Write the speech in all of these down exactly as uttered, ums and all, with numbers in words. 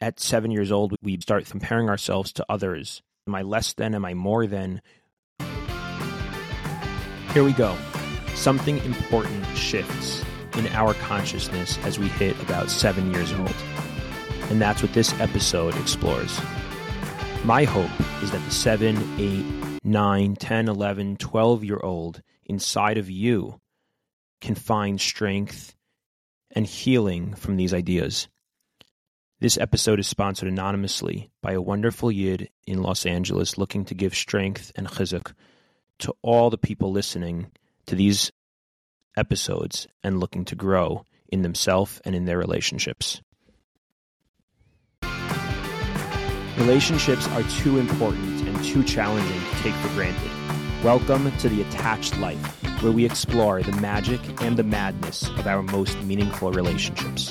at seven years old, we start comparing ourselves to others. Am I less than? Am I more than? Here we go. Something important shifts in our consciousness as we hit about seven years old. And that's what this episode explores. My hope is that the seven, eight, nine, ten, eleven, twelve-year-old inside of you can find strength and healing from these ideas. This episode is sponsored anonymously by a wonderful Yid in Los Angeles looking to give strength and chizuk to all the people listening to these episodes and looking to grow in themselves and in their relationships. Relationships are too important and too challenging to take for granted. Welcome to The Attached Life, where we explore the magic and the madness of our most meaningful relationships.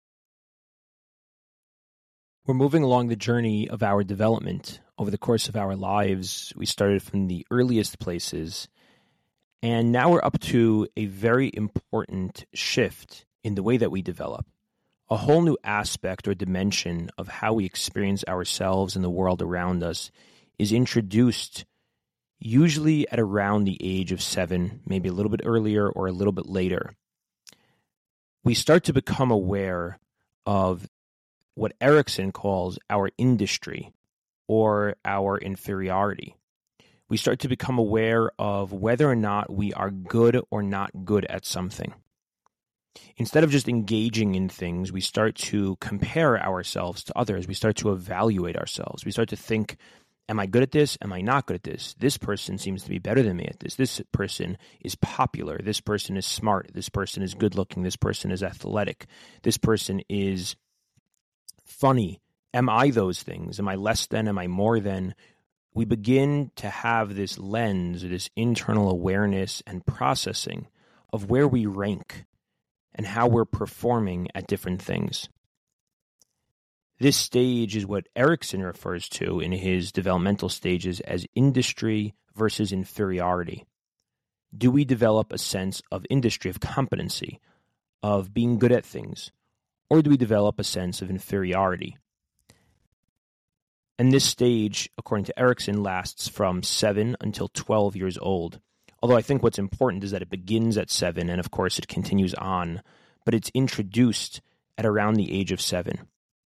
We're moving along the journey of our development. Over the course of our lives, we started from the earliest places, and now we're up to a very important shift in the way that we develop. A whole new aspect or dimension of how we experience ourselves and the world around us is introduced usually at around the age of seven, maybe a little bit earlier or a little bit later. We start to become aware of what Erikson calls our industry or our inferiority. We start to become aware of whether or not we are good or not good at something. Instead of just engaging in things, we start to compare ourselves to others. We start to evaluate ourselves. We start to think, am I good at this? Am I not good at this? This person seems to be better than me at this. This person is popular. This person is smart. This person is good looking. This person is athletic. This person is funny. Am I those things? Am I less than? Am I more than? We begin to have this lens, this internal awareness and processing of where we rank and how we're performing at different things. This stage is what Erikson refers to in his developmental stages as industry versus inferiority. Do we develop a sense of industry, of competency, of being good at things, or do we develop a sense of inferiority? And this stage, according to Erikson, lasts from seven until twelve years old. Although I think what's important is that it begins at seven, and of course it continues on, but it's introduced at around the age of seven.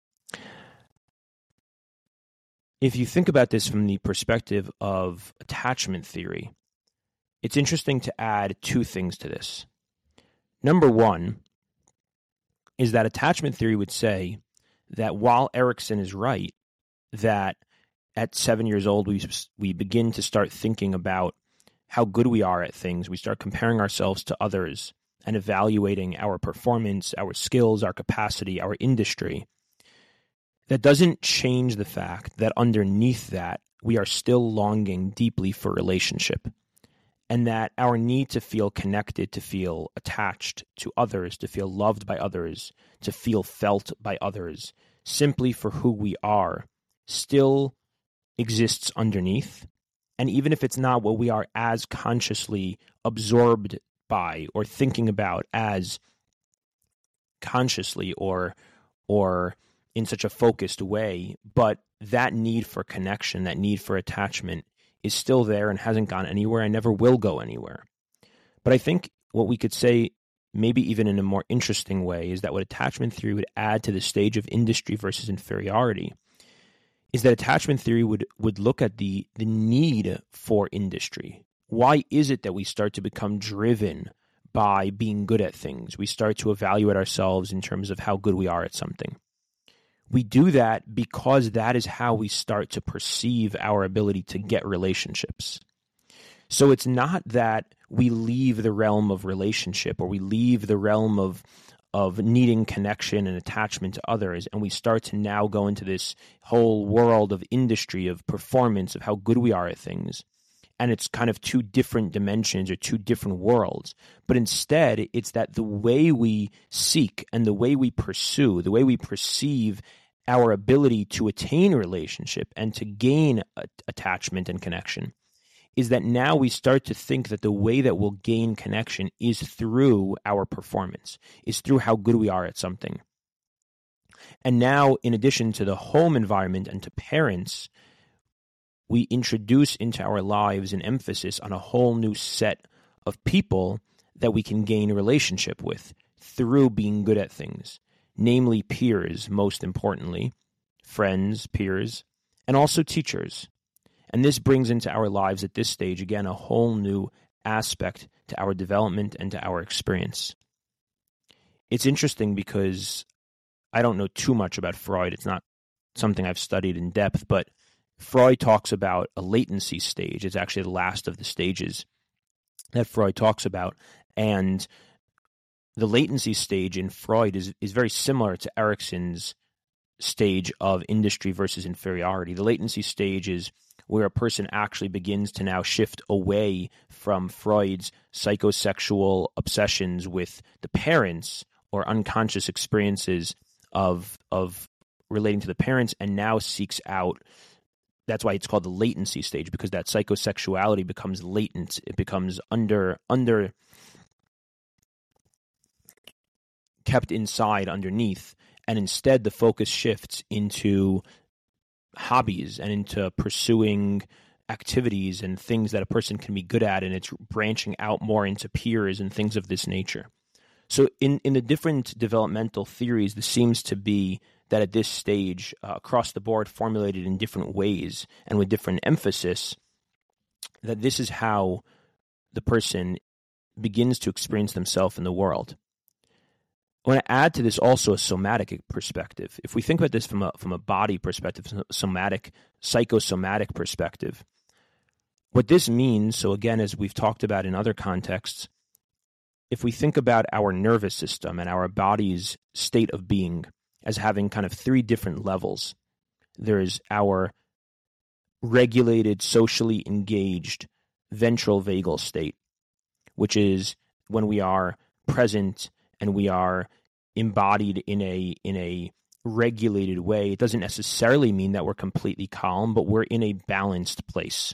If you think about this from the perspective of attachment theory, it's interesting to add two things to this. Number one is that attachment theory would say that while Erikson is right, that at seven years old, we we begin to start thinking about how good we are at things. We start comparing ourselves to others and evaluating our performance, our skills, our capacity, our industry. That doesn't change the fact that underneath that, we are still longing deeply for relationship, and that our need to feel connected, to feel attached to others, to feel loved by others, to feel felt by others, simply for who we are, still exists underneath. And even if it's not what we are as consciously absorbed by or thinking about as consciously or or in such a focused way, but that need for connection, that need for attachment is still there and hasn't gone anywhere and never will go anywhere. But I think what we could say, maybe even in a more interesting way, is that what attachment theory would add to the stage of industry versus inferiority is that attachment theory would, would look at the, the need for industry. Why is it that we start to become driven by being good at things? We start to evaluate ourselves in terms of how good we are at something. We do that because that is how we start to perceive our ability to get relationships. So it's not that we leave the realm of relationship or we leave the realm of of needing connection and attachment to others, and we start to now go into this whole world of industry, of performance, of how good we are at things. And it's kind of two different dimensions or two different worlds. But instead, it's that the way we seek and the way we pursue, the way we perceive our ability to attain a relationship and to gain a- attachment and connection is that now we start to think that the way that we'll gain connection is through our performance, is through how good we are at something. And now, in addition to the home environment and to parents, we introduce into our lives an emphasis on a whole new set of people that we can gain a relationship with through being good at things, namely peers, most importantly, friends, peers, and also teachers. And this brings into our lives at this stage, again, a whole new aspect to our development and to our experience. It's interesting because I don't know too much about Freud. It's not something I've studied in depth, but Freud talks about a latency stage. It's actually the last of the stages that Freud talks about. And the latency stage in Freud is, is very similar to Erikson's stage of industry versus inferiority. The latency stage is where a person actually begins to now shift away from Freud's psychosexual obsessions with the parents or unconscious experiences of of relating to the parents, and now seeks out. That's why it's called the latency stage, because that psychosexuality becomes latent. It becomes under under kept inside underneath, and instead the focus shifts into hobbies and into pursuing activities and things that a person can be good at, and it's branching out more into peers and things of this nature. So in, in the different developmental theories, this seems to be that at this stage, uh, across the board, formulated in different ways and with different emphasis, that this is how the person begins to experience themselves in the world. I want to add to this also a somatic perspective. If we think about this from a from a body perspective, somatic, psychosomatic perspective, what this means, so again, as we've talked about in other contexts, if we think about our nervous system and our body's state of being as having kind of three different levels, there's our regulated, socially engaged ventral vagal state, which is when we are present and we are embodied in a in a regulated way. It doesn't necessarily mean that we're completely calm, but we're in a balanced place.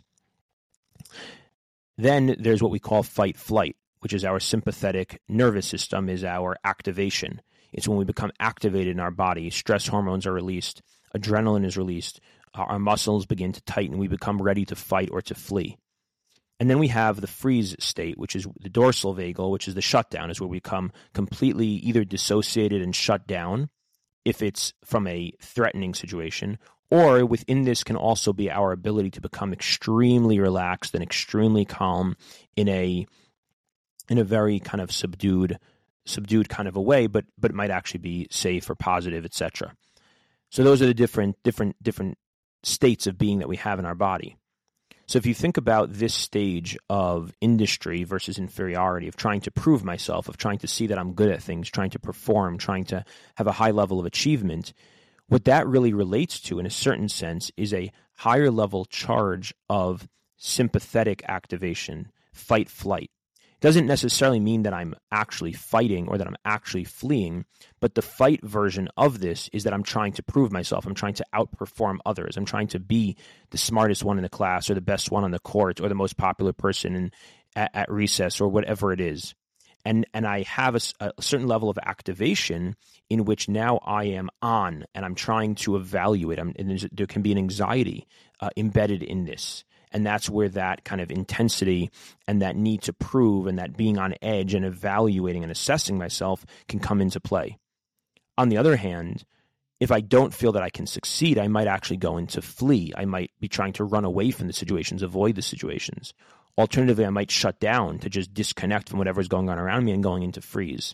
Then there's what we call fight-flight, which is our sympathetic nervous system, is our activation. It's when we become activated in our body. Stress hormones are released, adrenaline is released, our muscles begin to tighten, we become ready to fight or to flee. And then we have the freeze state, which is the dorsal vagal, which is the shutdown, is where we become completely either dissociated and shut down if it's from a threatening situation, or within this can also be our ability to become extremely relaxed and extremely calm in a in a very kind of subdued subdued kind of a way, but but it might actually be safe or positive, et cetera. So those are the different different different states of being that we have in our body. So if you think about this stage of industry versus inferiority, of trying to prove myself, of trying to see that I'm good at things, trying to perform, trying to have a high level of achievement, what that really relates to in a certain sense is a higher level charge of sympathetic activation, fight, flight. It doesn't necessarily mean that I'm actually fighting or that I'm actually fleeing, but the fight version of this is that I'm trying to prove myself. I'm trying to outperform others. I'm trying to be the smartest one in the class or the best one on the court or the most popular person in, at, at recess or whatever it is. And and I have a, a certain level of activation in which now I am on and I'm trying to evaluate. I'm, and there can be an anxiety uh, embedded in this. And that's where that kind of intensity and that need to prove and that being on edge and evaluating and assessing myself can come into play. On the other hand, if I don't feel that I can succeed, I might actually go into flee. I might be trying to run away from the situations, avoid the situations. Alternatively, I might shut down to just disconnect from whatever's going on around me and going into freeze.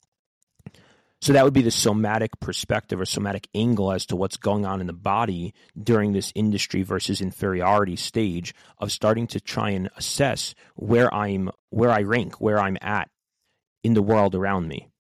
So that would be the somatic perspective or somatic angle as to what's going on in the body during this industry versus inferiority stage of starting to try and assess where I'm, where I rank, where I'm at in the world around me.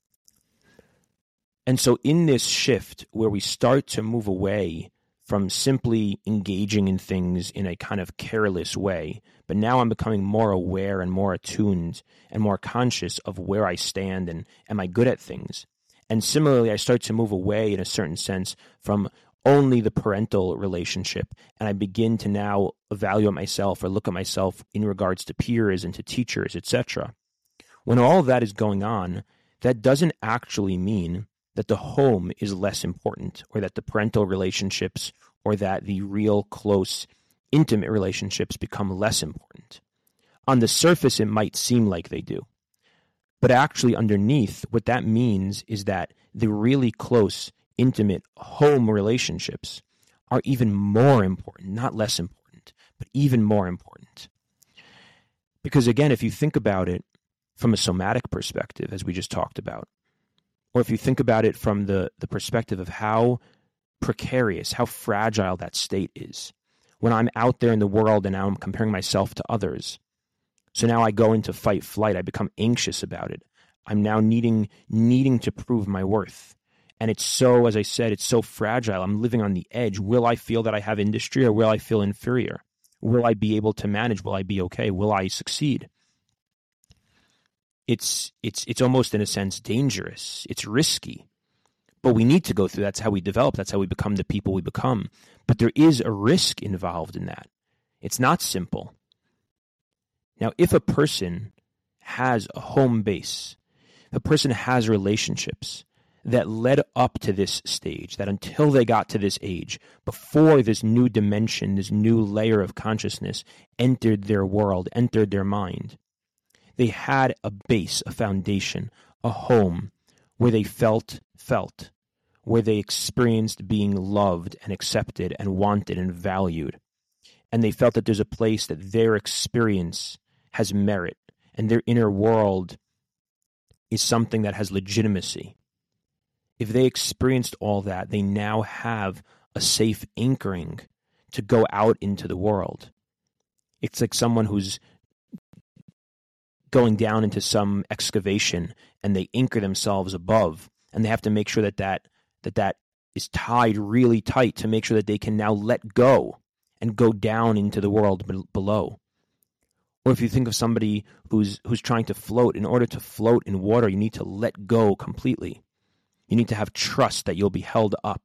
And so in this shift where we start to move away from simply engaging in things in a kind of careless way, but now I'm becoming more aware and more attuned and more conscious of where I stand and am I good at things. And similarly, I start to move away in a certain sense from only the parental relationship, and I begin to now evaluate myself or look at myself in regards to peers and to teachers, et cetera. When all of that is going on, that doesn't actually mean that the home is less important, or that the parental relationships, or that the real close, intimate relationships become less important. On the surface, it might seem like they do. But actually underneath, what that means is that the really close, intimate home relationships are even more important, not less important, but even more important. Because again, if you think about it from a somatic perspective, as we just talked about, or if you think about it from the, the perspective of how precarious, how fragile that state is, when I'm out there in the world and now I'm comparing myself to others, so now I go into fight flight. I become anxious about it. I'm now needing needing to prove my worth. And it's so, as I said, it's so fragile. I'm living on the edge. Will I feel that I have industry, or will I feel inferior? Will I be able to manage? Will I be okay? Will I succeed? It's it's it's almost in a sense dangerous. It's risky. But we need to go through. That's how we develop. That's how we become the people we become. But there is a risk involved in that. It's not simple. Now, if a person has a home base, if a person has relationships that led up to this stage, that until they got to this age, before this new dimension, this new layer of consciousness entered their world, entered their mind, they had a base, a foundation, a home where they felt, felt, where they experienced being loved and accepted and wanted and valued. And they felt that there's a place that their experience has merit, and their inner world is something that has legitimacy. If they experienced all that, they now have a safe anchoring to go out into the world. It's like someone who's going down into some excavation and they anchor themselves above, and they have to make sure that that, that, that is tied really tight to make sure that they can now let go and go down into the world be- below. Or if you think of somebody who's who's trying to float, in order to float in water, you need to let go completely. You need to have trust that you'll be held up.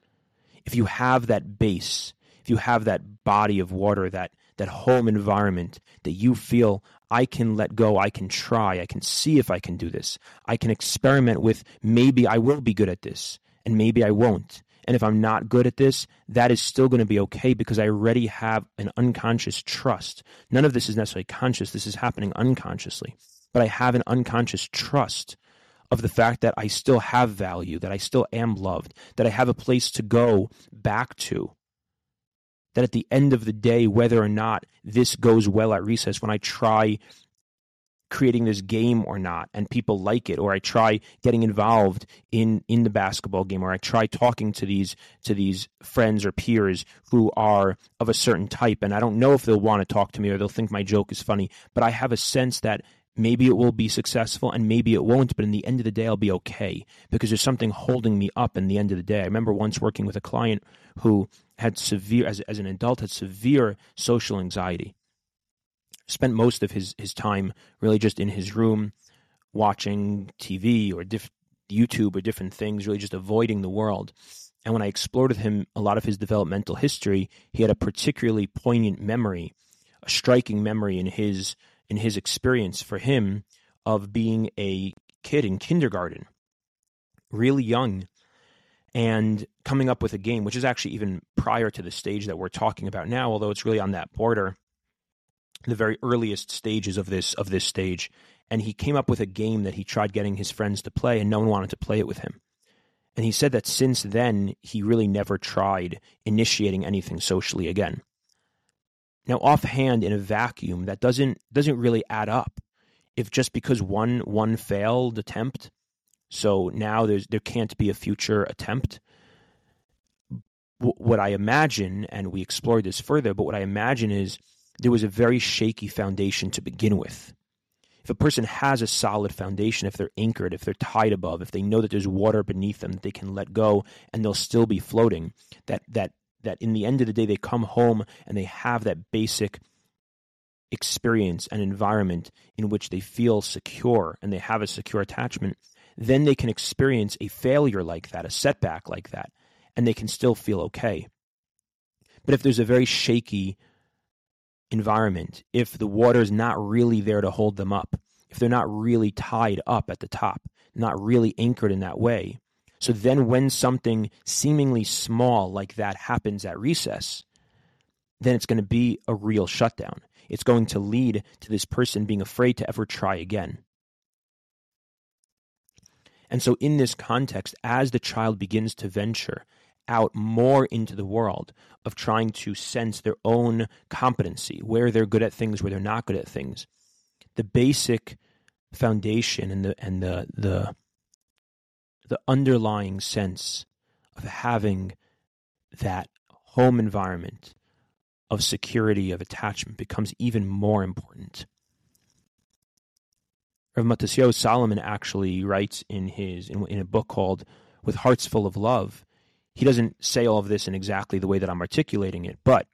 If you have that base, if you have that body of water, that, that home environment, that you feel, I can let go, I can try, I can see if I can do this. I can experiment with, maybe I will be good at this, and maybe I won't. And if I'm not good at this, that is still going to be okay, because I already have an unconscious trust. None of this is necessarily conscious. This is happening unconsciously. But I have an unconscious trust of the fact that I still have value, that I still am loved, that I have a place to go back to. That at the end of the day, whether or not this goes well at recess, when I try creating this game or not, and people like it, or I try getting involved in, in the basketball game, or I try talking to these to these friends or peers who are of a certain type, and I don't know if they'll want to talk to me or they'll think my joke is funny, but I have a sense that maybe it will be successful and maybe it won't, but in the end of the day, I'll be okay, because there's something holding me up in the end of the day. I remember once working with a client who had severe, as, as an adult, had severe social anxiety. Spent most of his, his time really just in his room watching T V or diff, YouTube or different things, really just avoiding the world. And when I explored with him a lot of his developmental history, he had a particularly poignant memory, a striking memory in his in his experience for him of being a kid in kindergarten, really young, and coming up with a game, which is actually even prior to the stage that we're talking about now, although it's really on that border, the very earliest stages of this of this stage. And he came up with a game that he tried getting his friends to play, and no one wanted to play it with him. And he said that since then, he really never tried initiating anything socially again. Now, offhand, in a vacuum, that doesn't doesn't really add up. If just because one one failed attempt, so now there's there can't be a future attempt. W- what I imagine, and we explored this further, but what I imagine is there was a very shaky foundation to begin with. If a person has a solid foundation, if they're anchored, if they're tied above, if they know that there's water beneath them that they can let go and they'll still be floating, that that that in the end of the day they come home and they have that basic experience and environment in which they feel secure and they have a secure attachment, then they can experience a failure like that, a setback like that, and they can still feel okay. But if there's a very shaky environment, if the water is not really there to hold them up, if they're not really tied up at the top, not really anchored in that way, So then when something seemingly small like that happens at recess, then it's going to be a real shutdown. It's going to lead to this person being afraid to ever try again. And so in this context, as the child begins to venture out more into the world of trying to sense their own competency, where they're good at things, where they're not good at things, the basic foundation and the and the the the underlying sense of having that home environment of security, of attachment, becomes even more important. Rav Matisyahu Solomon actually writes in his in, in a book called With Hearts Full of Love. He doesn't say all of this in exactly the way that I'm articulating it, but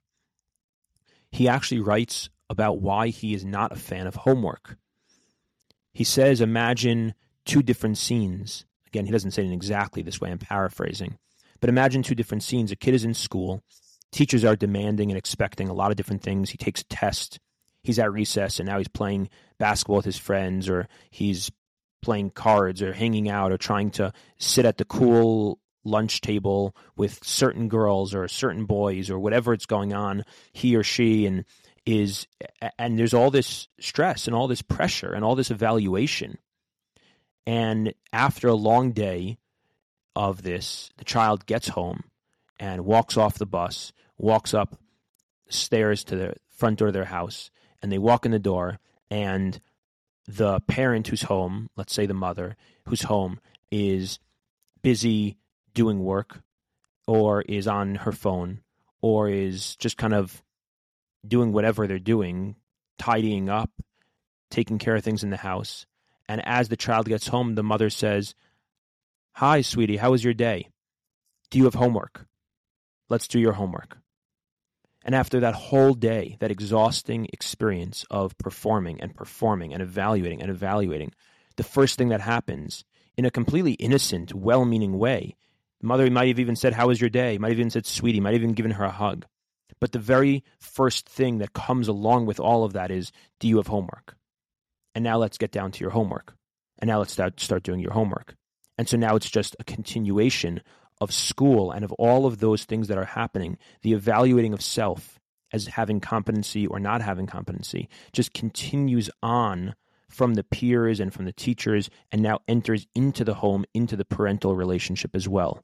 he actually writes about why he is not a fan of homework. He says, imagine two different scenes. Again, he doesn't say it in exactly this way, I'm paraphrasing. But imagine two different scenes. A kid is in school. Teachers are demanding and expecting a lot of different things. He takes a test. He's at recess, and now he's playing basketball with his friends, or he's playing cards, or hanging out, or trying to sit at the cool lunch table with certain girls or certain boys, or whatever it's going on, he or she, and is and there's all this stress and all this pressure and all this evaluation. And after a long day of this, the child gets home and walks off the bus, walks up stairs to the front door of their house, and they walk in the door, and the parent who's home, let's say the mother who's home, is busy doing work, or is on her phone, or is just kind of doing whatever they're doing, tidying up, taking care of things in the house. And as the child gets home, the mother says, "Hi, sweetie, how was your day? Do you have homework? Let's do your homework." And after that whole day, that exhausting experience of performing and performing and evaluating and evaluating, the first thing that happens, in a completely innocent, well-meaning way, the mother might have even said, "How was your day?" Might have even said, "Sweetie," might have even given her a hug. But the very first thing that comes along with all of that is, do you have homework? And now let's get down to your homework. And now let's start, start doing your homework. And so now it's just a continuation of school and of all of those things that are happening. The evaluating of self as having competency or not having competency just continues on from the peers and from the teachers, and now enters into the home, into the parental relationship as well.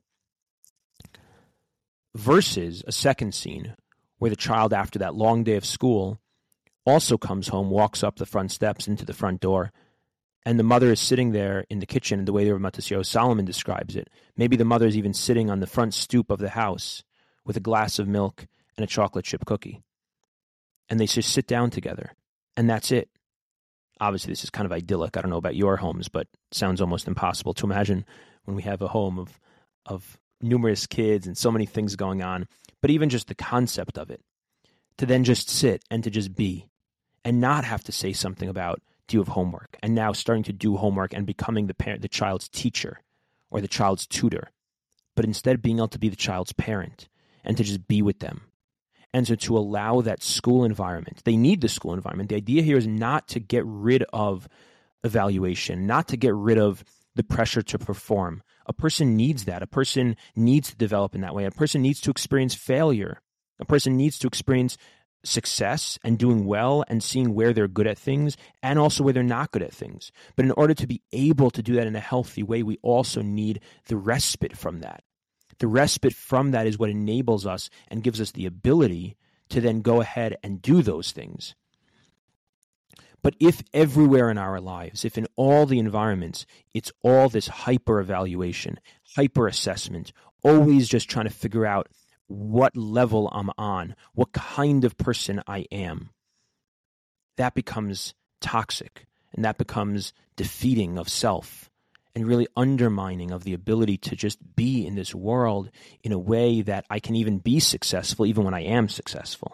Versus a second scene where the child, after that long day of school, also comes home, walks up the front steps into the front door, and the mother is sitting there in the kitchen, the way that Rav Matisyahu Solomon describes it. Maybe the mother is even sitting on the front stoop of the house with a glass of milk and a chocolate chip cookie. And they just sit down together, and that's it. Obviously, this is kind of idyllic. I don't know about your homes, but it sounds almost impossible to imagine when we have a home of of numerous kids and so many things going on. But even just the concept of it, to then just sit and to just be, and not have to say something about, do you have homework? And now starting to do homework and becoming the parent, the child's teacher or the child's tutor, but instead being able to be the child's parent and to just be with them. And so to allow that school environment, they need the school environment. The idea here is not to get rid of evaluation, not to get rid of the pressure to perform. A person needs that. A person needs to develop in that way. A person needs to experience failure. A person needs to experience success and doing well and seeing where they're good at things and also where they're not good at things. But in order to be able to do that in a healthy way, we also need the respite from that. The respite from that is what enables us and gives us the ability to then go ahead and do those things. But if everywhere in our lives, if in all the environments, it's all this hyper-evaluation, hyper-assessment, always just trying to figure out what level I'm on, what kind of person I am, that becomes toxic, and that becomes defeating of self, and really undermining of the ability to just be in this world in a way that I can even be successful, even when I am successful.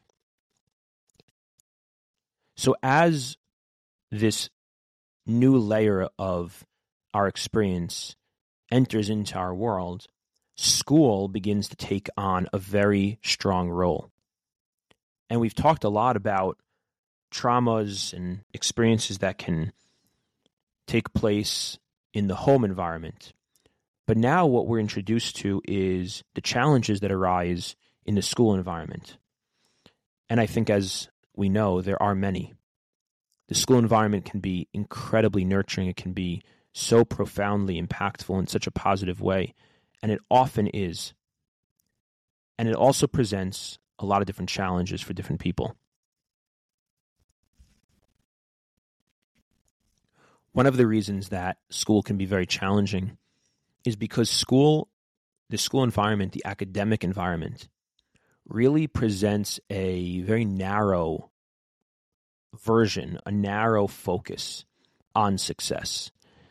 So as this new layer of our experience enters into our world, school begins to take on a very strong role. And we've talked a lot about traumas and experiences that can take place in the home environment. But now what we're introduced to is the challenges that arise in the school environment. And I think, as we know, there are many. The school environment can be incredibly nurturing. It can be so profoundly impactful in such a positive way. And it often is. And it also presents a lot of different challenges for different people. One of the reasons that school can be very challenging is because school, the school environment, the academic environment, really presents a very narrow version, a narrow focus on success.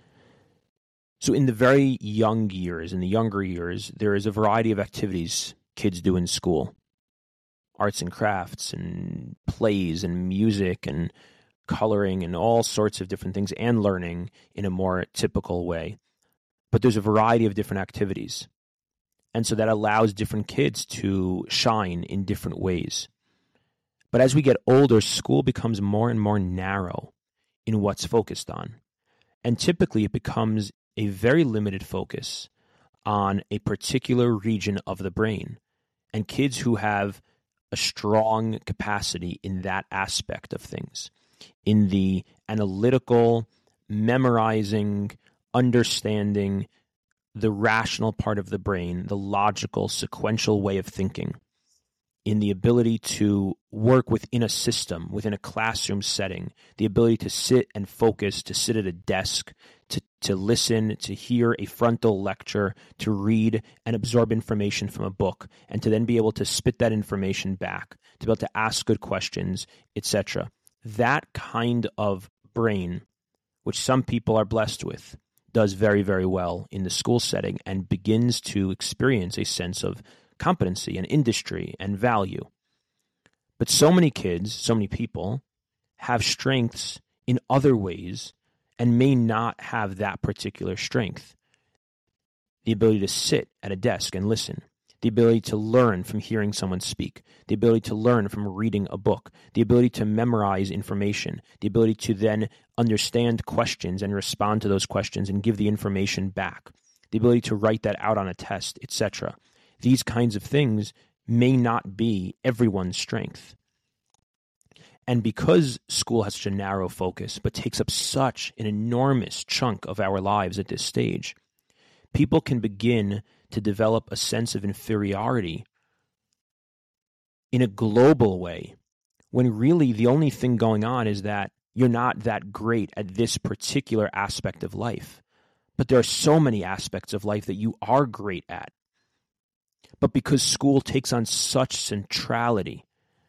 So in the very young years, in the younger years, there is a variety of activities kids do in school. Arts and crafts and plays and music and coloring and all sorts of different things, and learning in a more typical way. But there's a variety of different activities. And so that allows different kids to shine in different ways. But as we get older, school becomes more and more narrow in what's focused on. And typically it becomes a very limited focus on a particular region of the brain. And kids who have a strong capacity in that aspect of things, in the analytical, memorizing, understanding, the rational part of the brain, the logical, sequential way of thinking, in the ability to work within a system, within a classroom setting, the ability to sit and focus, to sit at a desk, to, to listen, to hear a frontal lecture, to read and absorb information from a book, and to then be able to spit that information back, to be able to ask good questions, et cetera. That kind of brain, which some people are blessed with, does very, very well in the school setting and begins to experience a sense of competency and industry and value. But so many kids, so many people have strengths in other ways and may not have that particular strength. The ability to sit at a desk and listen, the ability to learn from hearing someone speak, the ability to learn from reading a book, the ability to memorize information, the ability to then understand questions and respond to those questions and give the information back, the ability to write that out on a test, et cetera. These kinds of things may not be everyone's strength. And because school has such a narrow focus, but takes up such an enormous chunk of our lives at this stage, people can begin to develop a sense of inferiority in a global way, when really the only thing going on is that you're not that great at this particular aspect of life. But there are so many aspects of life that you are great at. But because school takes on such centrality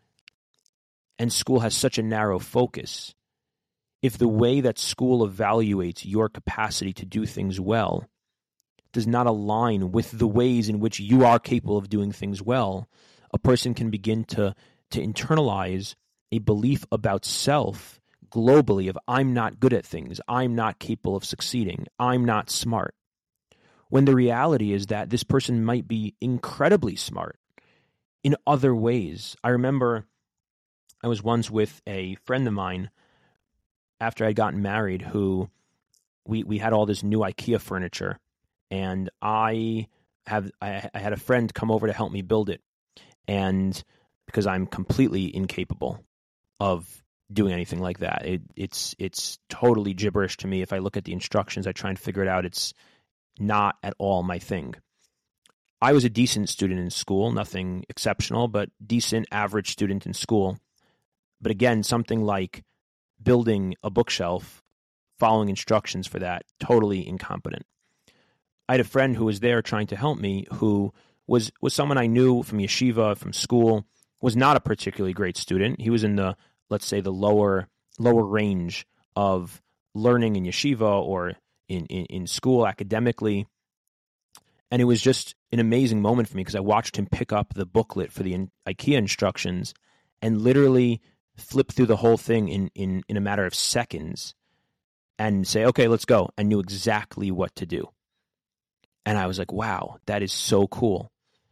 and school has such a narrow focus, if the way that school evaluates your capacity to do things well does not align with the ways in which you are capable of doing things well, a person can begin to, to internalize a belief about self globally of I'm not good at things, I'm not capable of succeeding, I'm not smart. When the reality is that this person might be incredibly smart in other ways. I remember I was once with a friend of mine after I'd gotten married who we, we had all this new IKEA furniture, and I have I, I had a friend come over to help me build it. And because I'm completely incapable of doing anything like that, it, it's it's totally gibberish to me. If I look at the instructions, I try and figure it out. It's not at all my thing. I was a decent student in school, nothing exceptional, but decent, average student in school. But again, something like building a bookshelf, following instructions for that, totally incompetent. I had a friend who was there trying to help me who was, was someone I knew from yeshiva, from school, was not a particularly great student. He was in the, let's say, the lower lower range of learning in yeshiva or in, in, in school academically. And it was just an amazing moment for me because I watched him pick up the booklet for the in, IKEA instructions and literally flip through the whole thing in, in, in a matter of seconds and say, okay, let's go, and knew exactly what to do. And I was like, wow, that is so cool.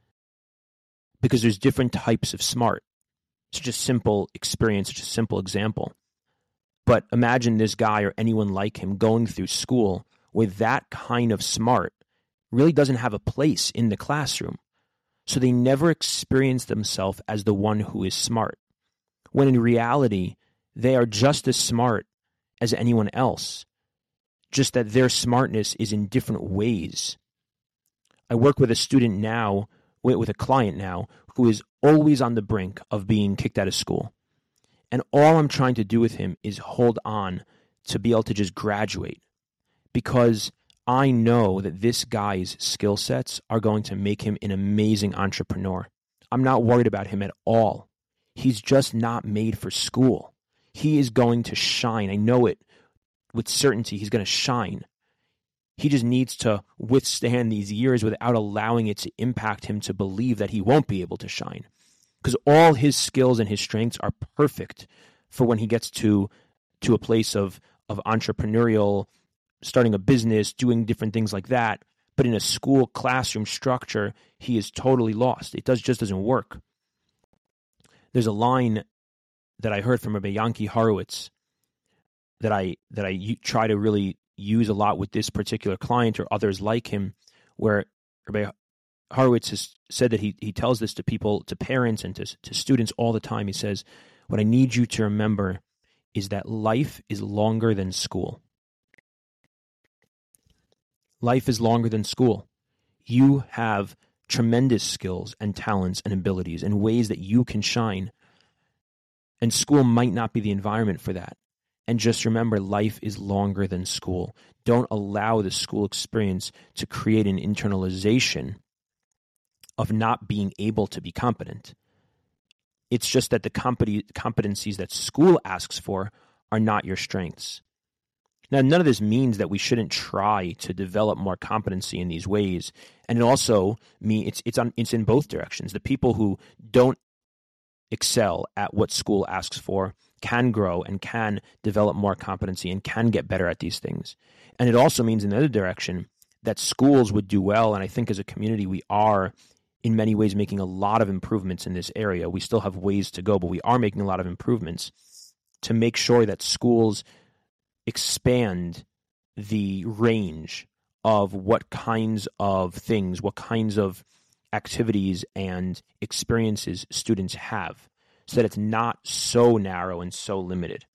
Because there's different types of smart. Such a simple experience, such a simple example. But imagine this guy or anyone like him going through school with that kind of smart really doesn't have a place in the classroom. So they never experience themselves as the one who is smart, when in reality, they are just as smart as anyone else, just that their smartness is in different ways. I work with a student now, with a client now, who is always on the brink of being kicked out of school. And all I'm trying to do with him is hold on to be able to just graduate, because I know that this guy's skill sets are going to make him an amazing entrepreneur. I'm not worried about him at all. He's just not made for school. He is going to shine. I know it with certainty. He's going to shine. He just needs to withstand these years without allowing it to impact him to believe that he won't be able to shine. Because all his skills and his strengths are perfect for when he gets to, to a place of, of entrepreneurial, starting a business, doing different things like that. But in a school classroom structure, he is totally lost. It does just doesn't work. There's a line that I heard from Rabbi Yanki Horowitz that I that I try to really use a lot with this particular client or others like him, where Rabbi Horowitz has said that he, he tells this to people, to parents and to, to students all the time. He says, what I need you to remember is that life is longer than school. Life is longer than school. You have tremendous skills and talents and abilities and ways that you can shine. And school might not be the environment for that. And just remember, life is longer than school. Don't allow the school experience to create an internalization of not being able to be competent. It's just that the compet- competencies that school asks for are not your strengths. Now, none of this means that we shouldn't try to develop more competency in these ways. And it also means it's it's on it's in both directions. The people who don't excel at what school asks for can grow and can develop more competency and can get better at these things. And it also means in the other direction that schools would do well. And I think as a community, we are in many ways making a lot of improvements in this area. We still have ways to go, but we are making a lot of improvements to make sure that schools expand the range of what kinds of things, what kinds of activities and experiences students have, so that it's not so narrow and so limited.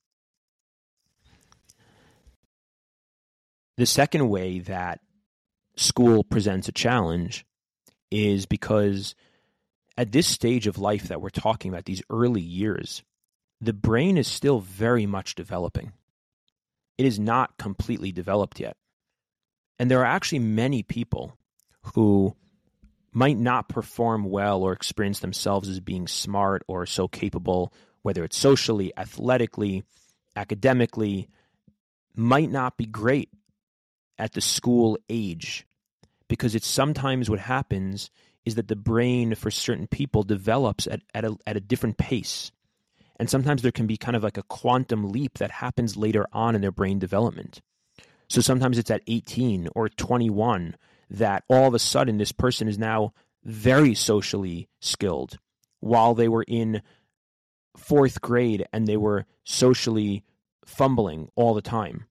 The second way that school presents a challenge is because at this stage of life that we're talking about, these early years, the brain is still very much developing. It is not completely developed yet. And there are actually many people who might not perform well or experience themselves as being smart or so capable, whether it's socially, athletically, academically, might not be great at the school age. Because it's sometimes what happens is that the brain for certain people develops at, at, a, at a different pace. And sometimes there can be kind of like a quantum leap that happens later on in their brain development. So sometimes it's at eighteen or twenty-one that all of a sudden this person is now very socially skilled, while they were in fourth grade and they were socially fumbling all the time.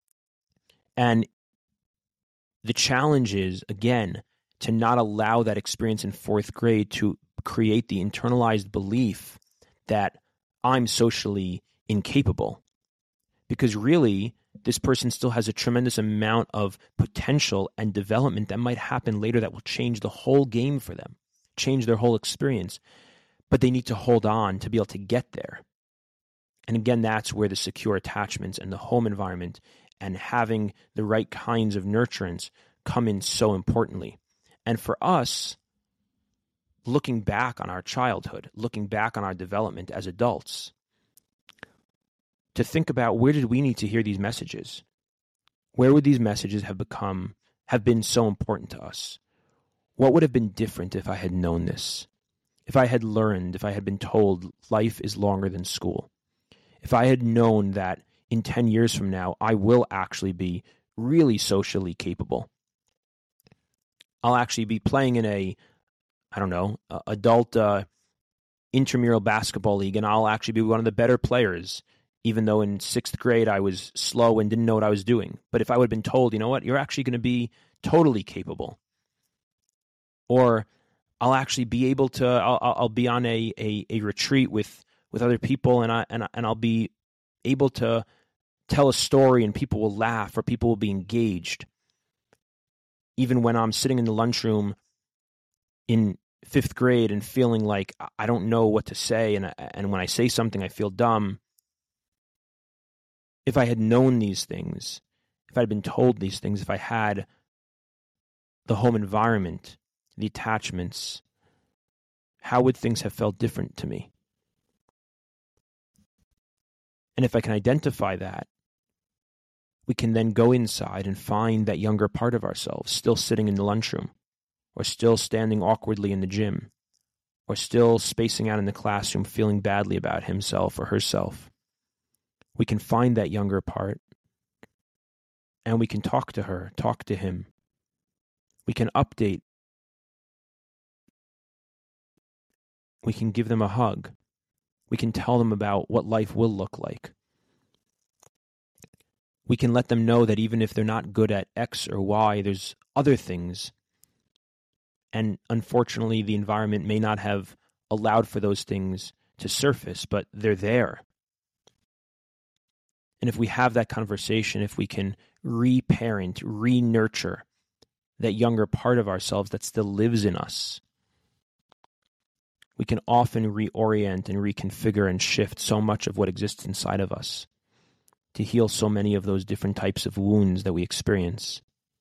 And the challenge is, again, to not allow that experience in fourth grade to create the internalized belief that I'm socially incapable. Because really, this person still has a tremendous amount of potential and development that might happen later that will change the whole game for them, change their whole experience. But they need to hold on to be able to get there. And again, that's where the secure attachments and the home environment and having the right kinds of nurturance come in so importantly. And for us, looking back on our childhood, looking back on our development as adults, to think about, where did we need to hear these messages? Where would these messages have become, have been so important to us? What would have been different if I had known this? If I had learned, if I had been told life is longer than school? If I had known that in ten years from now, I will actually be really socially capable. I'll actually be playing in a, I don't know, uh, adult uh, intramural basketball league, and I'll actually be one of the better players, even though in sixth grade I was slow and didn't know what I was doing. But if I would have been told, you know what, you're actually going to be totally capable. Or I'll actually be able to, I'll, I'll be on a, a, a retreat with, with other people, and, I, and, and I'll be able to tell a story and people will laugh or people will be engaged. Even when I'm sitting in the lunchroom in fifth grade and feeling like I don't know what to say, and, and when I say something I feel dumb, if I had known these things, if I had been told these things, if I had the home environment, the attachments, how would things have felt different to me? And if I can identify that, we can then go inside and find that younger part of ourselves still sitting in the lunchroom, or still standing awkwardly in the gym, or still spacing out in the classroom feeling badly about himself or herself. We can find that younger part, and we can talk to her, talk to him. We can update. We can give them a hug. We can tell them about what life will look like. We can let them know that even if they're not good at X or Y, there's other things. And unfortunately, the environment may not have allowed for those things to surface, but they're there. And if we have that conversation, if we can re-parent, re-nurture that younger part of ourselves that still lives in us, we can often reorient and reconfigure and shift so much of what exists inside of us to heal so many of those different types of wounds that we experience.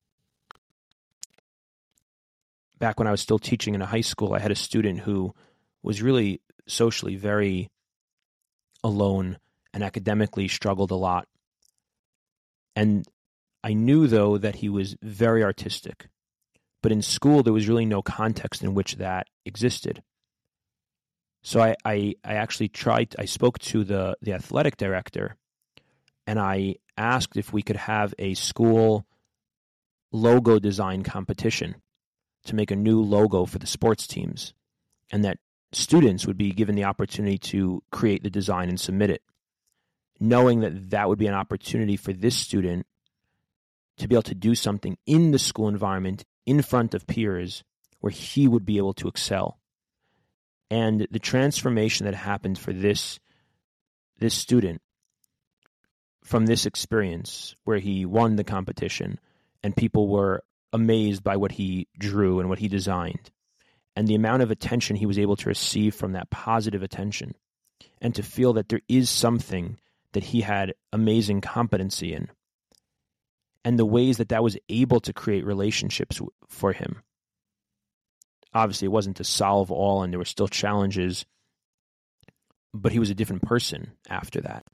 Back when I was still teaching in a high school, I had a student who was really socially very alone and academically struggled a lot. And I knew, though, that he was very artistic. But in school, there was really no context in which that existed. So I, I, I actually tried, I spoke to the, the athletic director, and I asked if we could have a school logo design competition to make a new logo for the sports teams, and that students would be given the opportunity to create the design and submit it, knowing that that would be an opportunity for this student to be able to do something in the school environment in front of peers where he would be able to excel. And the transformation that happened for this, this student from this experience where he won the competition and people were amazed by what he drew and what he designed, and the amount of attention he was able to receive from that positive attention, and to feel that there is something that he had amazing competency in, and the ways that that was able to create relationships for him. Obviously, it wasn't to solve all, and there were still challenges, but he was a different person after that.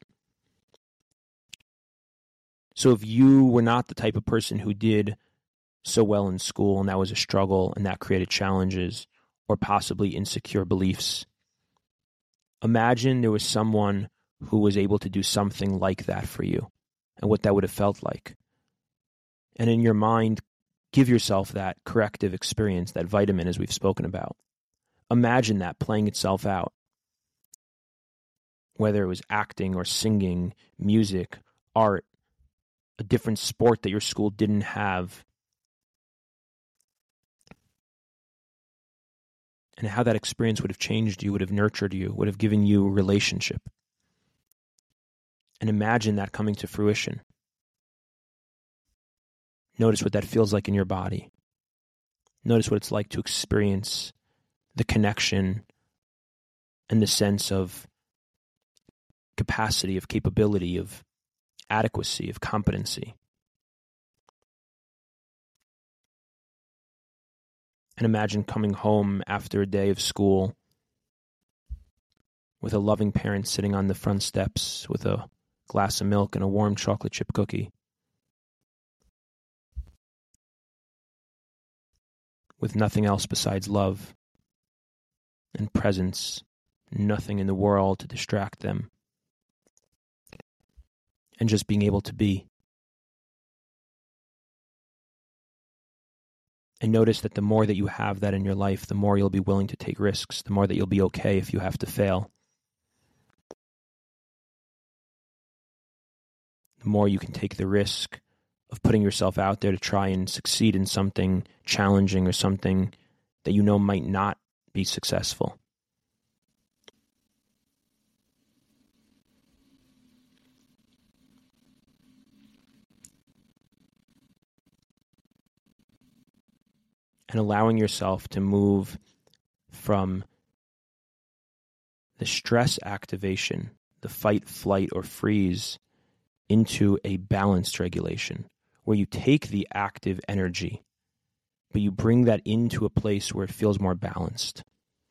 So if you were not the type of person who did so well in school, and that was a struggle, and that created challenges, or possibly insecure beliefs, imagine there was someone who was able to do something like that for you, and what that would have felt like. And in your mind, give yourself that corrective experience, that vitamin, as we've spoken about. Imagine that playing itself out, whether it was acting or singing, music, art, a different sport that your school didn't have, and how that experience would have changed you, would have nurtured you, would have given you a relationship. And imagine that coming to fruition. Notice what that feels like in your body. Notice what it's like to experience the connection and the sense of capacity, of capability, of adequacy, of competency. And imagine coming home after a day of school with a loving parent sitting on the front steps with a glass of milk and a warm chocolate chip cookie, with nothing else besides love and presence, nothing in the world to distract them, and just being able to be. And notice that the more that you have that in your life, the more you'll be willing to take risks, the more that you'll be okay if you have to fail. The more you can take the risk of putting yourself out there to try and succeed in something challenging or something that you know might not be successful. And allowing yourself to move from the stress activation, the fight, flight, or freeze, into a balanced regulation, where you take the active energy, but you bring that into a place where it feels more balanced.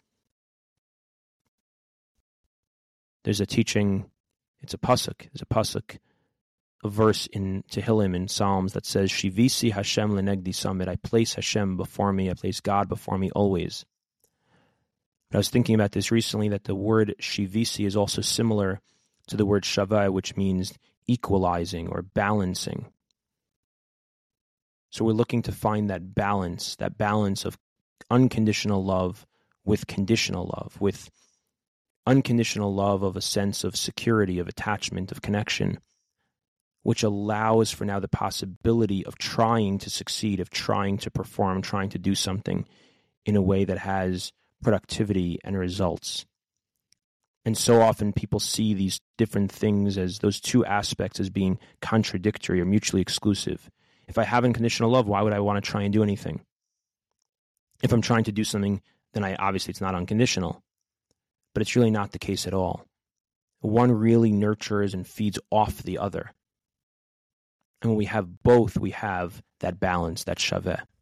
There's a teaching, it's a pasuk, there's a pasuk, a verse in Tehillim, in Psalms, that says, Shivisi Hashem lenegdi samid, I place Hashem before me, I place God before me always. But I was thinking about this recently, that the word Shivisi is also similar to the word Shaveh, which means equalizing or balancing. So we're looking to find that balance, that balance of unconditional love with conditional love, with unconditional love of a sense of security, of attachment, of connection, which allows for now the possibility of trying to succeed, of trying to perform, trying to do something in a way that has productivity and results. And so often people see these different things as those two aspects as being contradictory or mutually exclusive. If I have unconditional love, why would I want to try and do anything? If I'm trying to do something, then I obviously it's not unconditional. But it's really not the case at all. One really nurtures and feeds off the other. And when we have both, we have that balance, that shaveh.